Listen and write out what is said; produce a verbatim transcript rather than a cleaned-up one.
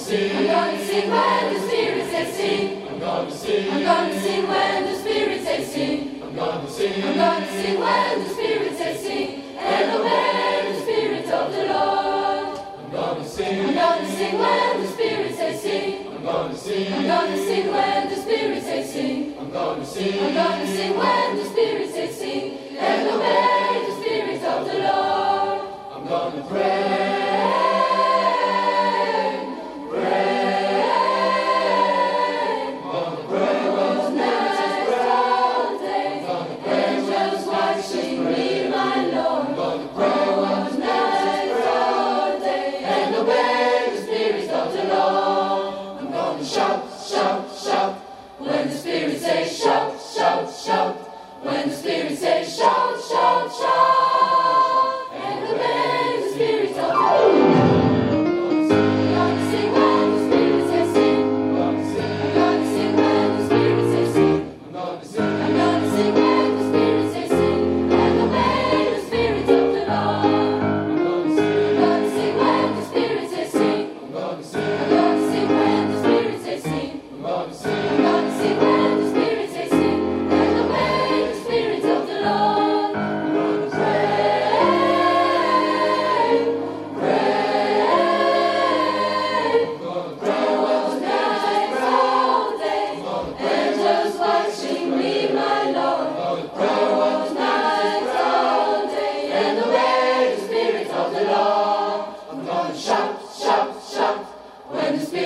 sing. I'm gonna sing when the Spirit says sing. I'm gonna sing. I'm gonna sing when the Spirit says sing. I'm gonna sing. I'm gonna sing when the Spirit says sing. And obey the Spirit of the Lord. I'm gonna sing. I'm gonna sing when the Spirit says sing. I'm gonna sing. I'm gonna sing when the Spirit says sing. I'm gonna sing. I'm gonna sing when the Spirit says sing. And obey the Spirit of the Lord. I'm gonna pray. When the Spirit says shout, shout, shout. When the Spirit says shout, shout, shout. And obey the Spirit of the Lord. I'm gonna sing when the Spirit says sing. I'm gonna sing when the Spirit says sing. I'm gonna sing. I'm gonna sing when the Spirit says sing. And obey the Spirit of the Lord. I'm gonna sing when the Spirit says sing. I'm gonna sing. I'm gonna sing when the Spirit says sing. I'm gonna sing. I'm gonna sing when the Spirit says sing. And obey the Spirit of the Lord. I'm gonna pray, pray. I'm gonna pray all night, all day. Angels watching me, my Lord. I'm gonna pray all night, all day. And obey the Spirit of the Lord. I'm gonna shout, shout, shout. When the Spirit